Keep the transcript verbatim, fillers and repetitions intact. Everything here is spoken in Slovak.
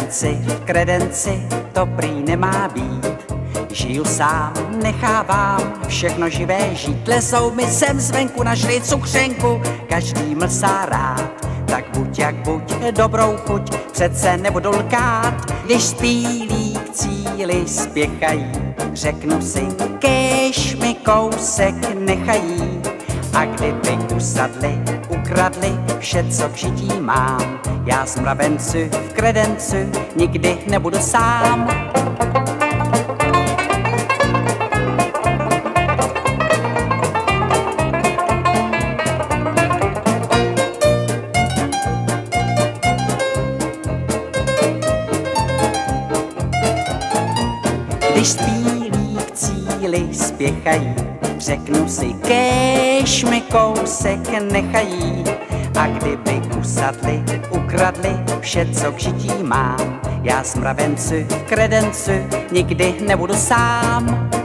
kredenci, v kredenci to prý nemá být. Žiju sám, nechávám všechno živé žít. Lesou mi sem zvenku, našli cukřenku, každý mlsá rád. Tak buď jak buď, dobrou chuť, přece nebudu lkát. Když spílí k cíli spěchají, řeknu si, kéž mi kousek nechají. A kdyby usadli, ukradli vše, co k žití mám, já z mravencu v kredencu nikdy nebudu sám. Když spílí k cíli spěchají, řeknu si, kéž mi kousek nechají. A kdyby usadli, ukradli vše, co k žití mám, já z mravencu v kredencu nikdy nebudu sám.